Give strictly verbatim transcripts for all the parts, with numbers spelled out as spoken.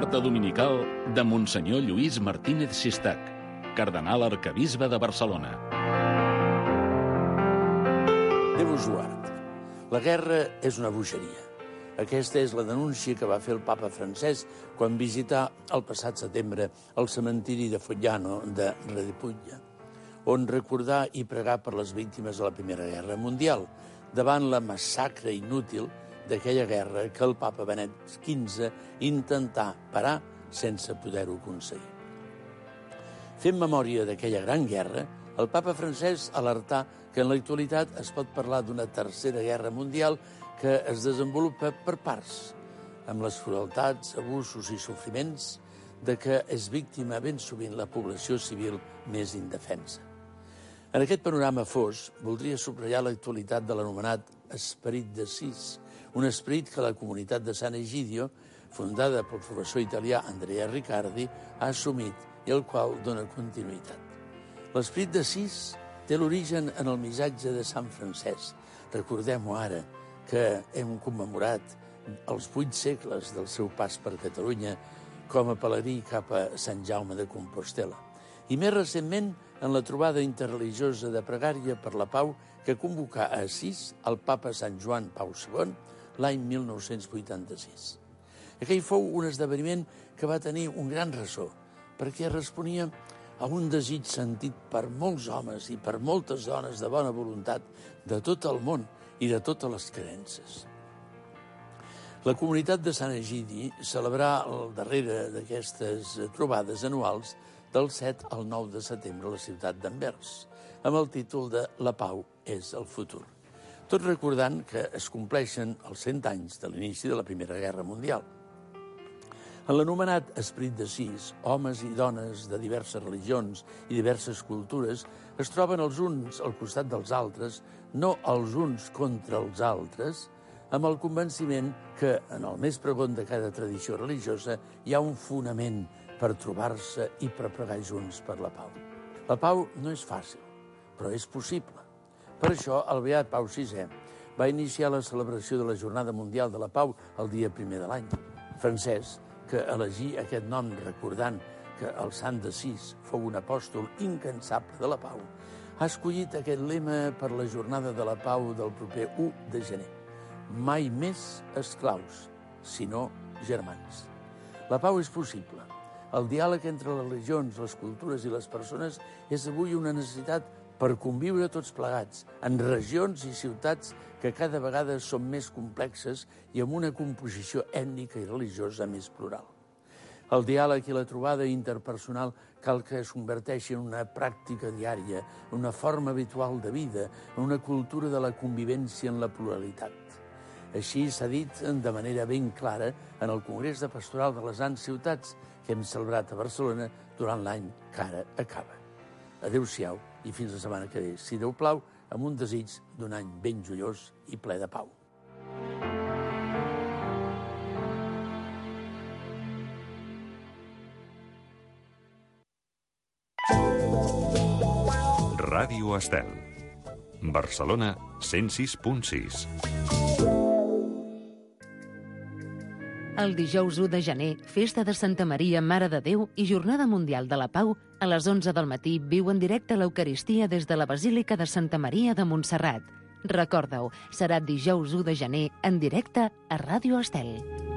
Carta dominical de Monsenyor Lluís Martínez Sistac, cardenal arquebisbe de Barcelona. Déu us guard. La guerra és una bogeria. Aquesta és la denúncia que va fer el papa francès quan visità el passat setembre el cementiri de Fogliano de Redipuglia, on recordar i pregar per les víctimes de la Primera Guerra Mundial, davant la massacre inútil d'aquella guerra que el papa Benet quinze intentà parar sense poder-ho aconseguir. Fent memòria d'aquella gran guerra, el papa francès alertà que en l'actualitat es pot parlar d'una tercera guerra mundial que es desenvolupa per parts, amb les crueltats, abusos i sofriments de què és víctima ben sovint la població civil més indefensa. En aquest panorama fos, voldria subratllar l'actualitat de l'anomenat Esperit d'Assís, un esperit que la comunitat de Sant Egidio, fundada pel professor italià Andrea Riccardi, ha assumit i al qual dona continuïtat. L'esperit d'Assís té l'origen en el missatge de Sant Francesc. Recordem-ho ara, que hem commemorat els vuit segles del seu pas per Catalunya com a pelegrí cap a Sant Jaume de Compostel·la. I més recentment en la trobada interreligiosa de pregària per la pau que convocà a Assís el papa Sant Joan Pau segon l'any mil nou-cents vuitanta-sis. Aquell fou un esdeveniment que va tenir un gran ressò, perquè responia a un desig sentit per molts homes i per moltes dones de bona voluntat de tot el món i de totes les creences. La comunitat de Sant Egidi celebrarà el darrere d'aquestes trobades anuals del set al nou de setembre a la ciutat d'Anvers, amb el títol de La pau és el futur. Tot recordant que es compleixen els cent anys de l'inici de la Primera Guerra Mundial. En l'anomenat Esperit d'Assís, homes i dones de diverses religions i diverses cultures es troben els uns al costat dels altres, no els uns contra els altres, amb el convenciment que en el més pregon de cada tradició religiosa hi ha un fonament per trobar-se i per pregar junts per la pau. La pau no és fàcil, però és possible. Per això, el beat Pau sisè va iniciar la celebració de la Jornada Mundial de la Pau el dia primer de l'any. Francès, que elegí aquest nom recordant que el sant d'Assís fou un apòstol incansable de la pau, ha escollit aquest lema per la Jornada de la Pau del proper u de gener. Mai més esclaus, sinó germans. La pau és possible. El diàleg entre les religions, les cultures i les persones és avui una necessitat per conviure tots plegats, en regions i ciutats que cada vegada són més complexes i amb una composició ètnica i religiosa més plural. El diàleg i la trobada interpersonal cal que es converteixi en una pràctica diària, una forma habitual de vida, en una cultura de la convivència en la pluralitat. Així s'ha dit de manera ben clara en el Congrés de Pastoral de les Grans Ciutats que hem celebrat a Barcelona durant l'any que ara acaba. Adéu-siau i fins la setmana que ve, si Déu plau, amb un desig d'un any ben joiós i ple de pau. Ràdio Estel. Barcelona cent sis punt sis. El dijous u de gener, festa de Santa Maria, Mare de Déu i Jornada Mundial de la Pau, a les onze del matí viu en directe l'Eucaristia des de la Basílica de Santa Maria de Montserrat. Recorda-ho, serà dijous u de gener en directe a Ràdio Estel.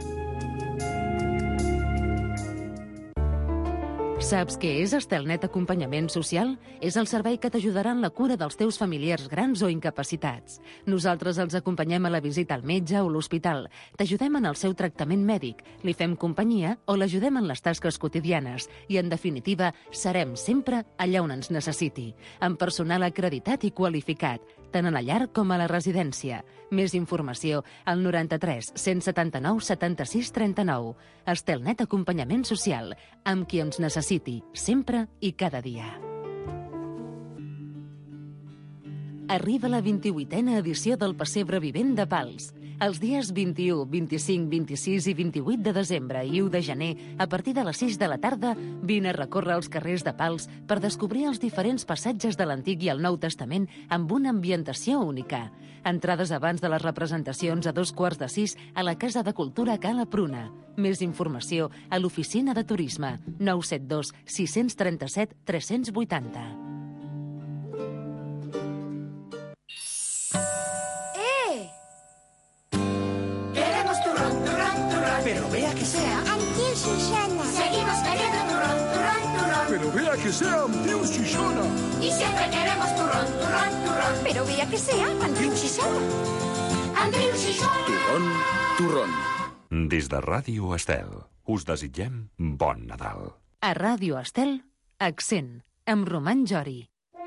Saps què és Estelnet Acompanyament Social? És el servei que t'ajudarà en la cura dels teus familiars grans o incapacitats. Nosaltres els acompanyem a la visita al metge o l'hospital, t'ajudem en el seu tractament mèdic, li fem companyia o l'ajudem en les tasques quotidianes i, en definitiva, serem sempre allà on ens necessiti, amb personal acreditat i qualificat, tant a la llar com a la residència. Més informació al noranta-tres cent setanta-nou setanta-sis trenta-nou. Estelnet Acompanyament Social, amb qui ens necessiti, sempre i cada dia. Arriba la vint-i-vuitena edició del Pessebre Vivent de Pals. Els dies vint-i-u, vint-i-cinc, vint-i-sis i vint-i-vuit de desembre i u de gener, a partir de les sis de la tarda, vine a recórrer els carrers de Pals per descobrir els diferents passatges de l'Antic i el Nou Testament amb una ambientació única. Entrades abans de les representacions a dos quarts de sis a la Casa de Cultura Cala Pruna. Més informació a l'Oficina de Turisme, nou set dos sis tres set tres vuit zero. Pero vea que sea Antiu Xixona. Seguimos queriendo turrón, turrón, turrón. Pero vea que sea Antiu Xixona. Y siempre queremos turrón, turrón, turrón. Pero vea que sea Antiu Xixona. Antiu Xixona. Turrón, turrón. Des de Ràdio Estel, us desitgem bon Nadal. A Ràdio Estel, Accent, amb Roman Jori.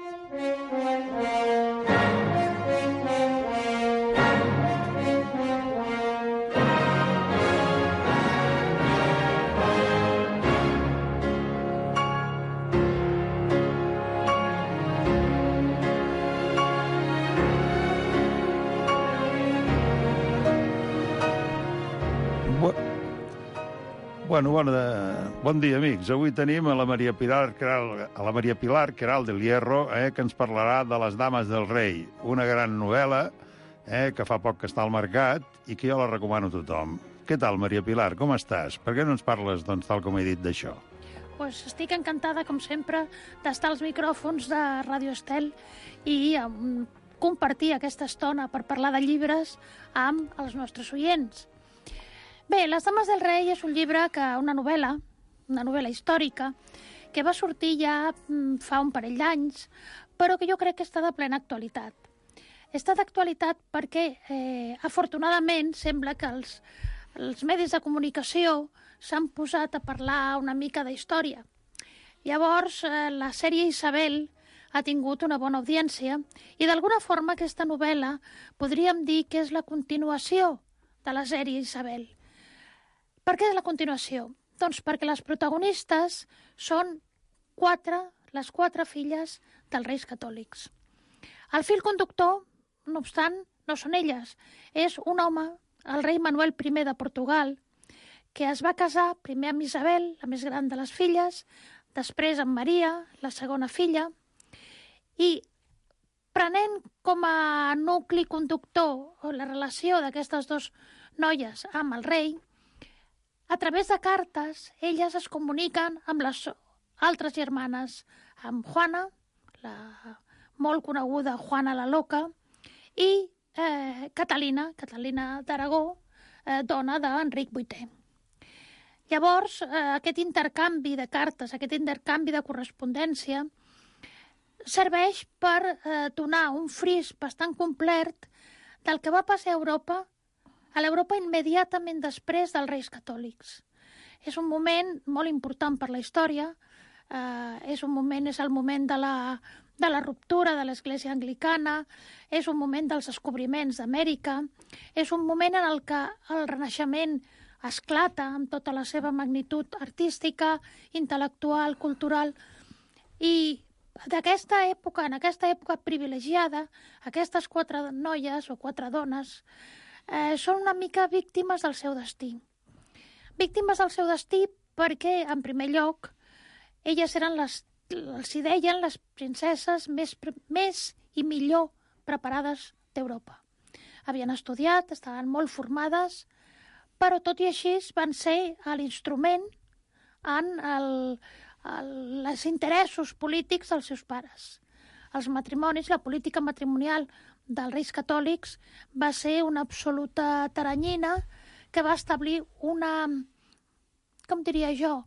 Bueno, bon, bon dia, amics. Avui tenim a la Maria Pilar, a la Maria Pilar Queralt del Hierro, eh, que ens parlarà de Les dames del rei, una gran novel·la eh, que fa poc que està al mercat i que jo la recomano a tothom. Què tal, Maria Pilar? Com estàs? Per què no ens parles, doncs, tal com he dit, d'això? Pues estic encantada, com sempre, d'estar als micròfons de Ràdio Estel i um, compartir aquesta estona per parlar de llibres amb els nostres oients. Bé, Les dames del rei és un llibre, que una novel·la, una novel·la històrica, que va sortir ja fa un parell d'anys, però que jo crec que està de plena actualitat. Està d'actualitat perquè, eh, afortunadament, sembla que els, els medis de comunicació s'han posat a parlar una mica de història. Llavors, eh, la sèrie Isabel ha tingut una bona audiència i, d'alguna forma, aquesta novel·la podríem dir que és la continuació de la sèrie Isabel. Per què és la continuació? Doncs perquè les protagonistes són quatre, les quatre filles dels reis catòlics. El fil conductor, no obstant, no són elles. És un home, el rei Manuel primer de Portugal, que es va casar primer amb Isabel, la més gran de les filles, després amb Maria, la segona filla, i prenent com a nucli conductor la relació d'aquestes dues noies amb el rei, a través de cartes, elles es comuniquen amb les altres germanes, amb Juana, la molt coneguda Juana la Loca, i eh, Catalina, Catalina d'Aragó, eh, dona d'Enric vuitè. Llavors, eh, aquest intercanvi de cartes, aquest intercanvi de correspondència, serveix per eh, donar un fris bastant complet del que va passar a Europa, a l'Europa immediatament després dels Reis Catòlics. És un moment molt important per la història, eh, és un moment, és el moment de la, de la ruptura de l'Església Anglicana, és un moment dels descobriments d'Amèrica, és un moment en el que el Renaixement esclata amb tota la seva magnitud artística, intel·lectual, cultural, i d'aquesta època, en aquesta època privilegiada, aquestes quatre noies o quatre dones Eh, són una mica víctimes del seu destí. Víctimes del seu destí perquè, en primer lloc, elles eren les, els hi deien les princeses més, més i millor preparades d'Europa. Havien estudiat, estaven molt formades, però tot i així van ser l'instrument en el, el, els interessos polítics dels seus pares. Els matrimonis, la política matrimonial dels reis catòlics va ser una absoluta taranyina que va establir una, com diria jo,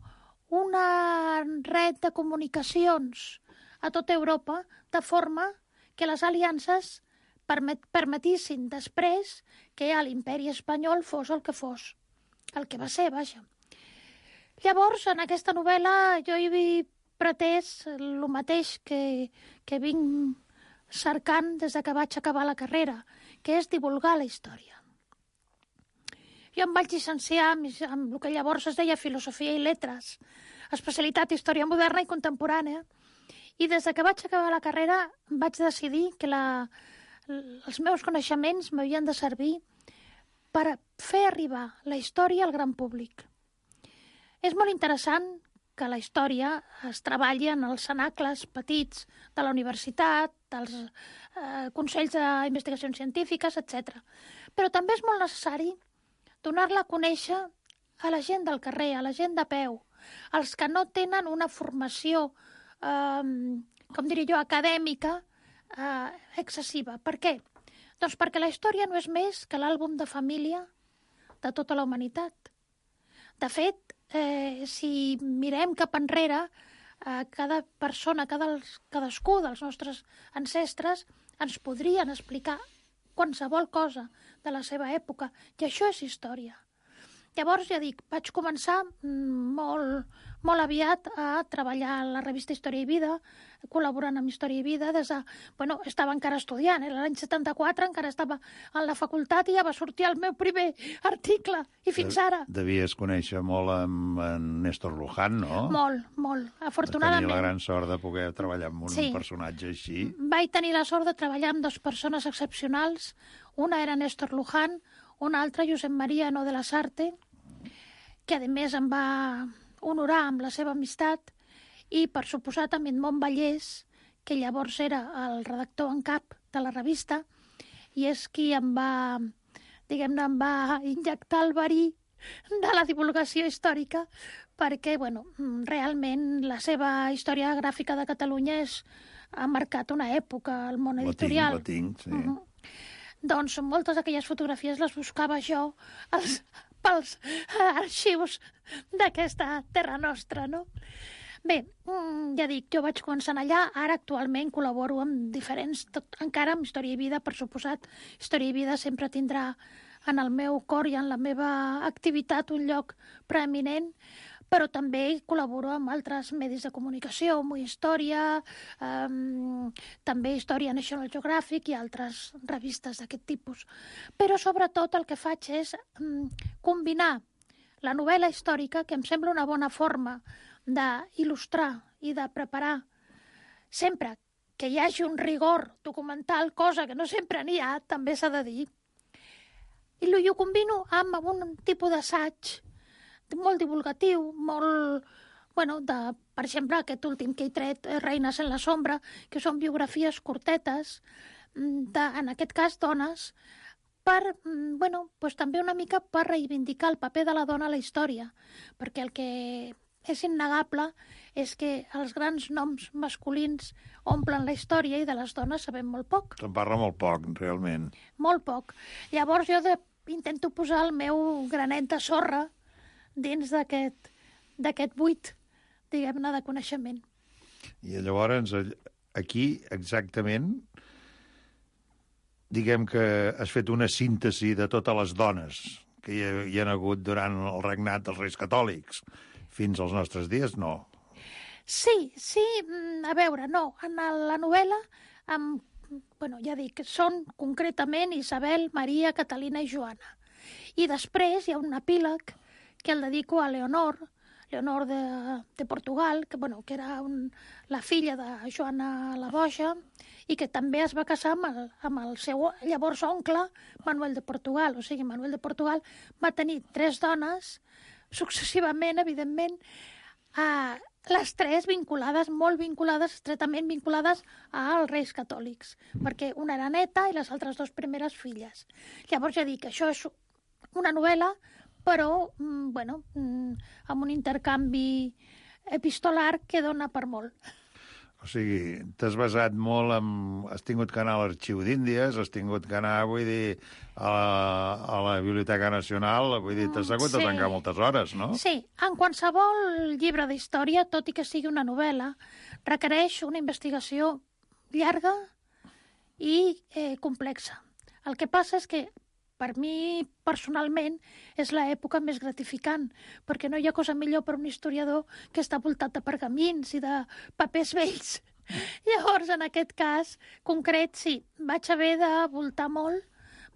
una red de comunicacions a tota Europa, de forma que les aliances permet, permetissin després que l'imperi espanyol fos el que fos, el que va ser, vaja. Llavors, en aquesta novel·la jo hi he pretès el mateix que, que vinc cercant des que vaig acabar la carrera, que és divulgar la història. Jo em vaig llicenciar amb, amb el que llavors es deia Filosofia i Lletres, especialitat Història Moderna i Contemporània, i des que vaig acabar la carrera vaig decidir que la, els meus coneixements m'havien de servir per fer arribar la història al gran públic. És molt interessant que la història es treballi en els cenacles petits de la universitat, dels eh, consells d'investigacions científiques, etcètera. Però també és molt necessari donar-la a conèixer a la gent del carrer, a la gent de peu, als que no tenen una formació, eh, com diria jo, acadèmica eh, excessiva. Per què? Doncs perquè la història no és més que l'àlbum de família de tota la humanitat. De fet, eh, si mirem cap enrere, eh, cada persona, cada, cadascú dels nostres ancestres ens podrien explicar qualsevol cosa de la seva època, i això és història. Llavors, ja dic, vaig començar molt, molt aviat a treballar a la revista Història i Vida, col·laborant amb Història i Vida, des de... Bueno, estava encara estudiant, era l'any setanta-quatre, encara estava a la facultat i ja va sortir el meu primer article, i fins ara. Devies conèixer molt amb en Néstor Luján, no? Molt, molt, afortunadament. De tenir la gran sort de poder treballar amb un sí. personatge així. Vaig tenir la sort de treballar amb dues persones excepcionals. Una era Néstor Luján, un altre, Josep Maria No de la Sarte, que a més em va honorar amb la seva amistat, i per suposat amb Edmond Vallès, que llavors era el redactor en cap de la revista, i és qui em va, diguem-ne, em va injectar el verí de la divulgació històrica, perquè, bueno, realment la seva història gràfica de Catalunya és, ha marcat una època al món editorial. La tinc, la tinc, sí. Uh-huh. Doncs moltes d'aquelles fotografies les buscava jo als, pels arxius d'aquesta terra nostra, no? Bé, ja dic, jo vaig començar allà, ara actualment col·laboro amb diferents, tot, encara amb Història i Vida, per suposat. Història i Vida sempre tindrà en el meu cor i en la meva activitat un lloc preeminent, però també col·laboro amb altres medis de comunicació, Muy Història, um, també Història National Geographic i altres revistes d'aquest tipus. Però sobretot el que faig és um, combinar la novel·la històrica, que em sembla una bona forma d'il·lustrar i de preparar, sempre que hi hagi un rigor documental, cosa que no sempre n'hi ha, també s'ha de dir, i ho combino amb un tipus d'assaig molt divulgatiu, molt, bueno, de, per exemple, aquest últim que he tret, Reines en la sombra, que són biografies curtetes, de, en aquest cas dones, per, bueno, pues també una mica per reivindicar el paper de la dona a la història, perquè el que és innegable és que els grans noms masculins omplen la història i de les dones sabem molt poc. Se'n parla molt poc, realment. Molt poc. Llavors jo de, intento posar el meu granet de sorra dins d'aquest d'aquest buit, diguem-ne, de coneixement. I llavors, aquí, exactament, diguem que has fet una síntesi de totes les dones que hi, ha, hi ha hagut durant el regnat dels reis catòlics fins als nostres dies, no? Sí, sí, a veure, no. En la novel·la, amb, bueno, ja dic, són concretament Isabel, Maria, Catalina i Joana. I després hi ha un epíleg que el dedico a Leonor, Leonor de, de Portugal, que, bueno, que era un, la filla de Joana la Boja, i que també es va casar amb el, amb el seu llavors oncle, Manuel de Portugal. O sigui, Manuel de Portugal va tenir tres dones, successivament, evidentment, a les tres vinculades, molt vinculades, estretament vinculades als reis catòlics, perquè una era neta i les altres dues primeres filles. Llavors ja dic, això és una novel·la, però, bueno, amb un intercanvi epistolar que dona per molt. O sigui, t'has basat molt en... Has tingut que anar a l'Arxiu d'Índies, has tingut que anar, vull dir, a la, a la Biblioteca Nacional, vull dir, t'has hagut sí. de tancar moltes hores, no? Sí, en qualsevol llibre d'història, tot i que sigui una novel·la, requereix una investigació llarga i eh, complexa. El que passa és que per mi, personalment, és l'època més gratificant, perquè no hi ha cosa millor per un historiador que està voltat de pergamins i de papers vells. Llavors, en aquest cas concret, sí, vaig haver de voltar molt,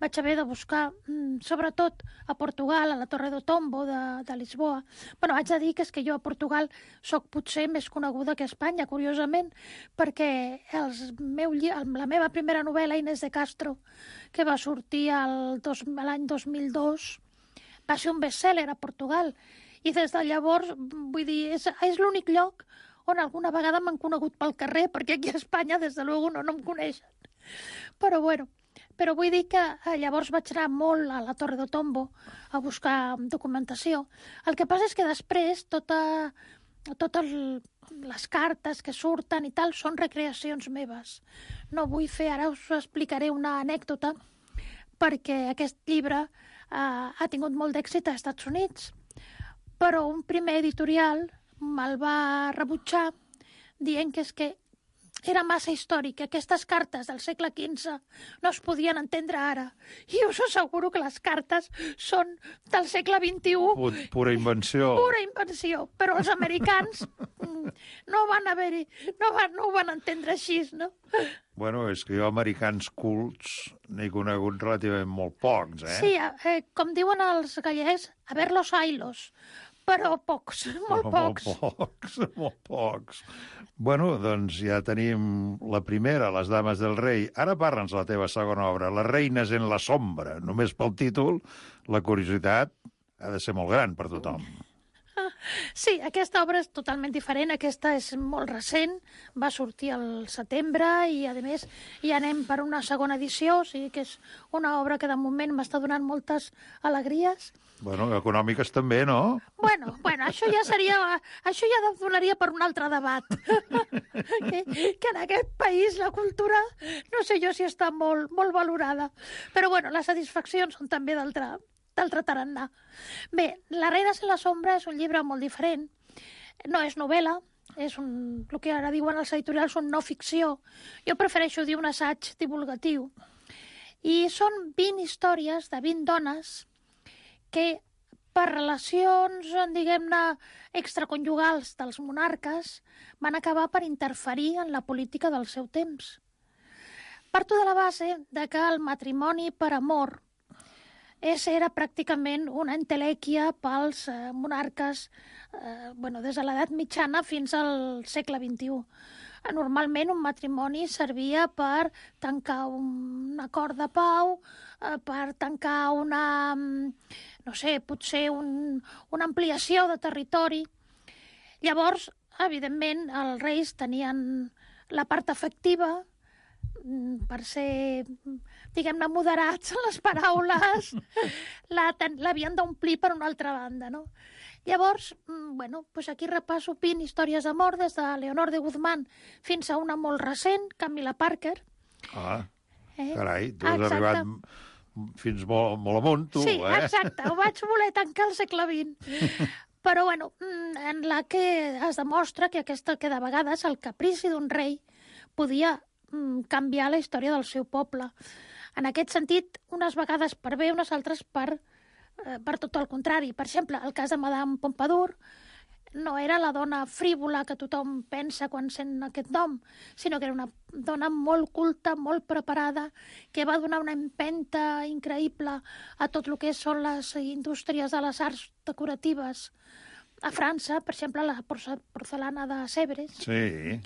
vaig haver de buscar, mm, sobretot a Portugal, a la Torre do Tombo de, de Lisboa. Bueno, haig de dir que és que jo a Portugal sóc potser més coneguda que a Espanya, curiosament, perquè els meu, la meva primera novel·la, Inés de Castro, que va sortir l'any dos mil dos, va ser un best-seller a Portugal. I des de llavors, vull dir, és, és l'únic lloc on alguna vegada m'han conegut pel carrer, perquè aquí a Espanya, des de luego, no, no em coneixen. Però, bueno, però vull dir que llavors vaig anar molt a la Torre do Tombo a buscar documentació. El que passa és que després tota, totes les cartes que surten i tal són recreacions meves. No vull fer, ara us explicaré una anècdota, perquè aquest llibre eh, ha tingut molt d'èxit als Estats Units, però un primer editorial me'l va rebutjar dient que és que era massa històric, que aquestes cartes del segle quinze no es podien entendre ara. I us asseguro que les cartes són del segle vint-i-u. Pura invenció. Pura invenció. Però els americans no van haver-hi, no, van, no ho van entendre així, no? Bueno, és que jo americans cults n'he conegut relativament molt pocs, eh? Sí, eh, com diuen els gallecs, a ver los ailos. Però pocs, molt pocs. Molt pocs, molt pocs. Bueno, doncs ja tenim la primera, Les dames del rei. Ara parla'ns la teva segona obra, Les reines en la sombra. Només pel títol, la curiositat ha de ser molt gran per tothom. Sí, aquesta obra és totalment diferent, aquesta és molt recent, va sortir al setembre i, a més, ja anem per una segona edició, o sigui que és una obra que de moment m'està donant moltes alegries. Bueno, econòmiques també, no? Bueno, bueno, això ja seria... Això ja donaria per un altre debat. que, que en aquest país la cultura, no sé jo si està molt, molt valorada. Però, bueno, les satisfaccions són també d'altre d'altre tarannà. Bé, La reines en la sombra és un llibre molt diferent. No és novel·la, és un, el que ara diuen els editorials, un no ficció. Jo prefereixo dir un assaig divulgatiu. I són vint històries de vint dones que per relacions, diguem-ne, extraconjugals dels monarques van acabar per interferir en la política del seu temps. Parto de la base de que el matrimoni per amor és, era pràcticament una entelèquia pels eh, monarques eh, bueno, des de l'edat mitjana fins al segle vint-i-u. Normalment un matrimoni servia per tancar un acord de pau, eh, per tancar una, no sé, potser un, una ampliació de territori. Llavors, evidentment, els reis tenien la part afectiva, per ser, diguem-ne, moderats en les paraules, l'havien d'omplir per una altra banda, no? Llavors, bueno, doncs aquí repasso vint històries d'amor, des de Leonor de Guzmán fins a una molt recent, Camilla Parker. Ah, eh? Carai, tu has exacte. Arribat fins molt, molt amunt, tu, sí, eh? Sí, exacte, ho vaig voler tancar al segle vint. Però, bueno, en la que es demostra que, aquesta, que de vegades el caprici d'un rei podia canviar la història del seu poble. En aquest sentit, unes vegades per bé, unes altres per, eh, per tot el contrari. Per exemple, el cas de Madame Pompadour no era la dona frívola que tothom pensa quan sent aquest nom, sinó que era una dona molt culta, molt preparada, que va donar una empenta increïble a tot el que són les indústries de les arts decoratives a França, per exemple, la porcelana de Sèvres. Sí.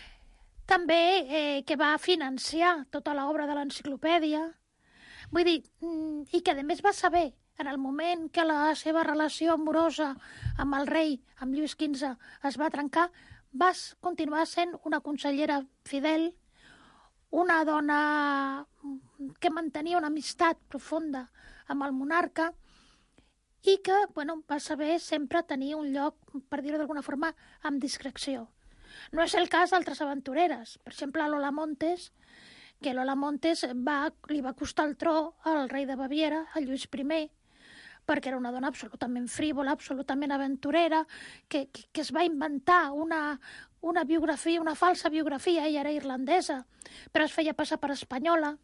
També eh, que va financiar tota l'obra de l'enciclopèdia. Vull dir, i que a més va saber, en el moment que la seva relació amorosa amb el rei, amb Lluís quinze, es va trencar, va continuar sent una consellera fidel, una dona que mantenia una amistat profunda amb el monarca i que, bueno, va saber sempre tenir un lloc, per dir-ho d'alguna forma, amb discreció. No és el cas d'altres aventureres. Per exemple, Lola Montes, que Lola Montes va, li va costar el tro al rei de Baviera, a Lluís primer, perquè era una dona absolutament frívola, absolutament aventurera, que, que, que es va inventar una, una biografia, una falsa biografia, ella era irlandesa, però es feia passar per espanyola.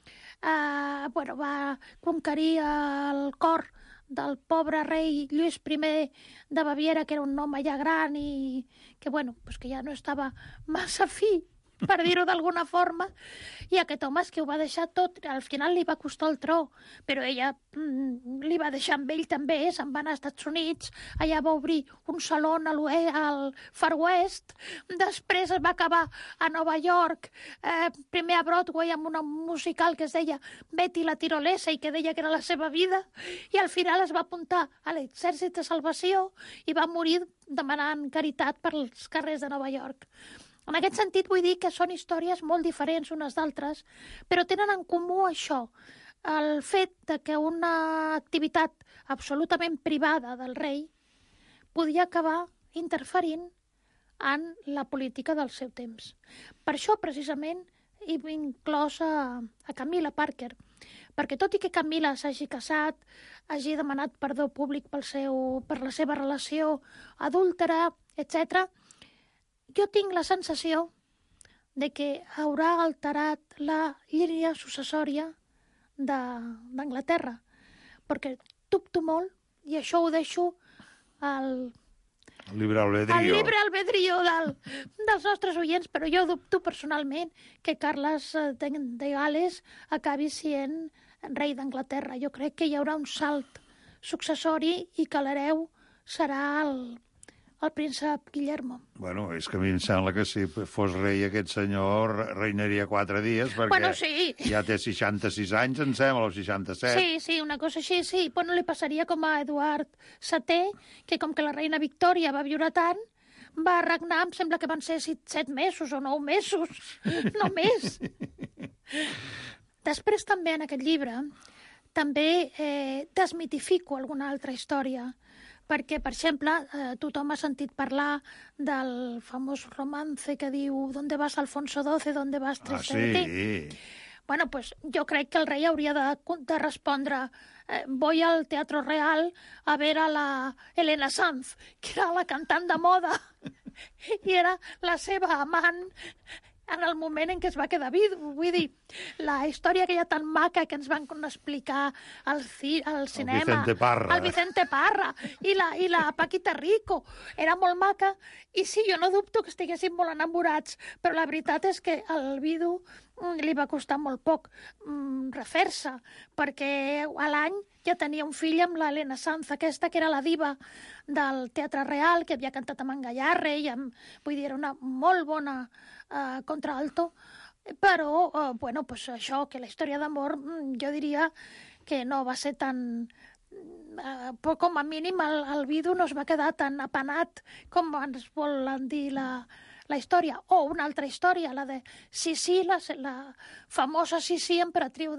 Uh, bueno, va conquerir el cor del pobre rei Lluís primer de Baviera, que era un home ja gran i que, bueno, pues que ja no estava massa fi per dir-ho d'alguna forma, i aquest home és que ho va deixar tot, al final li va costar el tro, però ella mm, li va deixar amb ell també, se'n va anar als Estats Units, allà va obrir un saló a al Far West, després es va acabar a Nova York, eh, primer a Broadway amb un musical que es deia Betty la tirolesa i que deia que era la seva vida, i al final es va apuntar a l'exèrcit de salvació i va morir demanant caritat pels carrers de Nova York. En aquest sentit, vull dir que són històries molt diferents unes d'altres, però tenen en comú això, el fet de que una activitat absolutament privada del rei podia acabar interferint en la política del seu temps. Per això, precisament, he inclòs a, a Camilla Parker, perquè tot i que Camilla s'hagi casat, hagi demanat perdó públic pel seu, per la seva relació adúltera, etcètera, jo tinc la sensació de que haurà alterat la línia successòria d'Anglaterra, perquè dubto molt, i això ho deixo al, El libre albedrío. al libre albedrío del, dels nostres oients, però jo dubto personalment que Carles de, de Gales acabi sent rei d'Anglaterra. Jo crec que hi haurà un salt successori i que l'hereu serà el el príncep Guillermo. Bueno, és que a mi em sembla que si fos rei aquest senyor reinaria quatre dies, perquè Bueno, sí. ja té seixanta-sis anys, em sembla, o seixanta-set. Sí, sí, una cosa així, sí. Bueno, li passaria com a Eduard setè, que com que la reina Victòria va viure tant, va regnar, em sembla que van ser set mesos o nou mesos, no més. Després també en aquest llibre també eh, desmitifico alguna altra història, perquè, per exemple, eh, tothom ha sentit parlar del famós romance que diu «¿Dónde vas, Alfonso doce? ¿Dónde vas, Ah, Trinity?» sí. Bueno, pues jo crec que el rei hauria de, de respondre eh, voy al Teatro Real a ver a la Elena Sanz, que era la cantant de moda i era la seva amant en el moment en què es va quedar vidu. Vull dir, la història aquella tan maca que ens van explicar al, ci, al cinema... El Vicente Parra. El Vicente Parra i la, i la Paquita Rico. Era molt maca i sí, jo no dubto que estiguessin molt enamorats, però la veritat és que al vidu li va costar molt poc mm, refer-se, perquè a l'any ja tenia un fill amb l'Helena Sanz, aquesta que era la diva del Teatre Real, que havia cantat amb en Gallarre, i amb, vull dir, era una molt bona uh, contralto, però, uh, bueno, pues això, que la història d'amor, mm, jo diria que no va ser tan... Uh, però com a mínim el, el vidu no es va quedar tan apanat com ens volen dir la, la història. O una altra història, la de Sissi, la, la famosa Sissi, emperatriu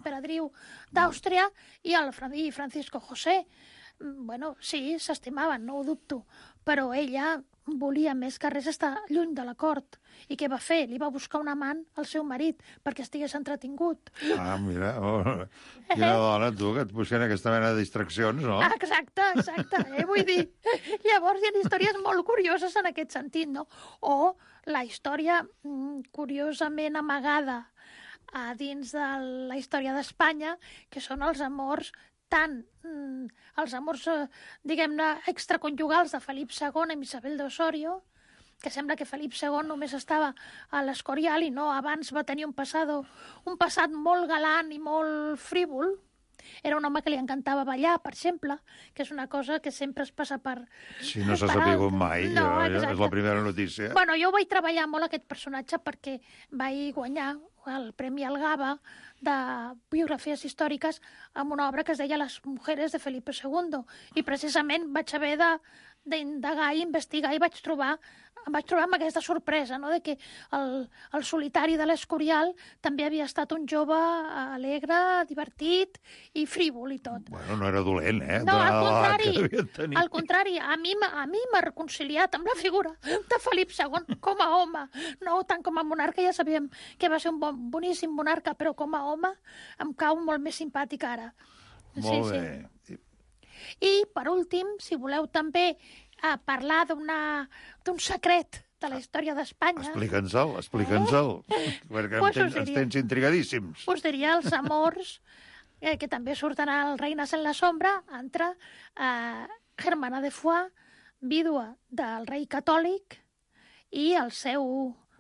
d'Àustria, i el i Francisco José. Bueno, sí, s'estimaven, no ho dubto, però ella volia més que res estar lluny de la cort. I què va fer? Li va buscar un amant al seu marit perquè estigués entretingut. Ah, mira, oh, quina dona, tu, que et busquen aquesta mena de distraccions, no? Ah, exacte, exacte, eh? Vull dir, llavors hi ha històries molt curioses en aquest sentit, no? O la història mm, curiosament amagada a dins de la història d'Espanya, que són els amors tant mm, els amors, eh, diguem-ne, extraconjugals de Felip segon amb Isabel d'Osorio, que sembla que Felip segon només estava a l'Escorial i no, abans va tenir un, passado, un passat molt galant i molt frívol. Era un home que li encantava ballar, per exemple, que és una cosa que sempre es passa per... Si no s'ha sapigut mai, no, és la primera notícia. Bueno, jo vaig treballar molt aquest personatge perquè vaig guanyar el Premi Algaba de biografies històriques amb una obra que es deia Les mujeres de Felipe segundo, i precisament vaig haver de d'indagar i investigar i vaig trobar em vaig trobar amb aquesta sorpresa, no?, de que el, el solitari de l'Escorial també havia estat un jove alegre, divertit i frívol i tot. Bueno, no era dolent, eh? No, al contrari, tenir... al contrari, a mi a mi m'ha reconciliat amb la figura de Felip segon com a home, no tant com a monarca, ja sabíem que va ser un bon, boníssim monarca, però com a home em cau molt més simpàtic ara. Molt sí, bé. Sí. I, per últim, si voleu també a parlar d'un secret de la història d'Espanya... Explica'ns-el, explica'ns-el, eh? perquè pues ens, ens tens intrigadíssims. Us diria els amors, eh, que també surten al Reines en la sombra, entre eh, Germana de Foix, vídua del rei catòlic, i el seu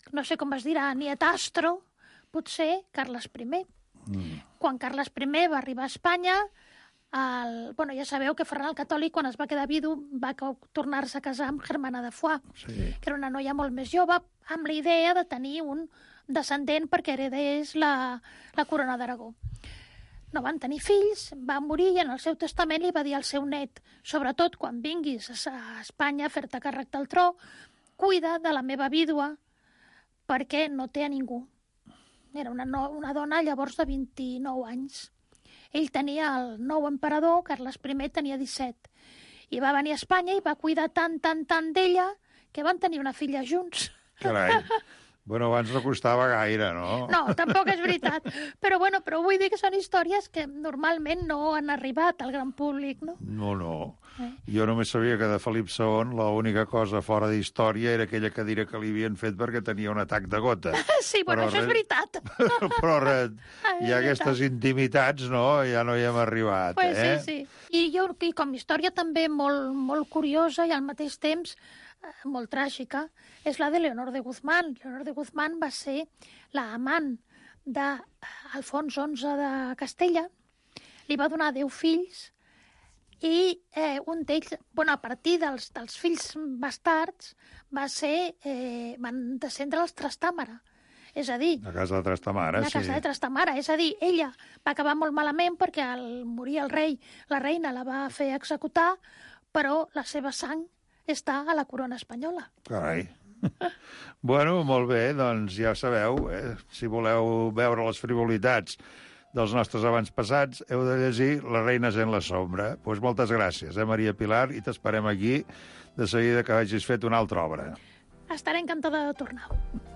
no sé com es dirà, nietastro, potser Carles I. Mm. Quan Carles I va arribar a Espanya, el, bueno, ja sabeu que Ferran el Catòlic, quan es va quedar vidu, va tornar-se a casar amb Germana de Foix, sí. que era una noia molt més jove, amb la idea de tenir un descendent perquè heredés la, la corona d'Aragó. No van tenir fills, va morir i en el seu testament li va dir al seu net, sobretot quan vinguis a Espanya a fer-te càrrec del tro, cuida de la meva vídua perquè no té a ningú. Era una, no, una dona llavors de vint-i-nou anys. Ell tenia el nou emperador, Carles I tenia disset. I va venir a Espanya i va cuidar tant, tant, tant d'ella que van tenir una filla junts. Carai. Bueno, abans no costava gaire, no? No, tampoc és veritat. Però, bueno, però vull dir que són històries que normalment no han arribat al gran públic, no? No, no. Eh? Jo només sabia que de Felip segon l'única cosa fora d'història era aquella cadira que li havien fet perquè tenia un atac de gota. Sí, bueno, però això res... és veritat. Però res, hi ha aquestes intimitats, no? Ja no hi hem arribat, pues eh? Sí, sí. I, jo, i com a història també molt, molt curiosa i al mateix temps molt tràgica, és la de Leonor de Guzmán. Leonor de Guzmán va ser l'amant d'Alfons onze de Castella, li va donar deu fills i eh, un d'ells, bueno, a partir dels, dels fills bastards, va ser, eh, van descendre els Trastàmara. És a dir... La casa de Trastamara, sí. La casa de Trastamara, és a dir, ella va acabar molt malament perquè al morir el rei, la reina la va fer executar, però la seva sang està a la corona espanyola. Carai. Bueno, molt bé, doncs ja sabeu, eh? Si voleu veure les frivolitats dels nostres avantpassats, heu de llegir Les reines en la sombra. Doncs pues moltes gràcies, eh, Maria Pilar, i t'esperem aquí de seguida que hagis fet una altra obra. Estaré encantada de tornar.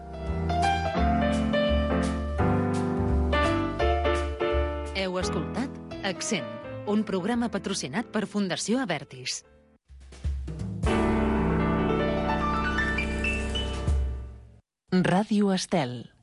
Heu escoltat Accent, un programa patrocinat per Fundació Avertis. Ràdio Estel.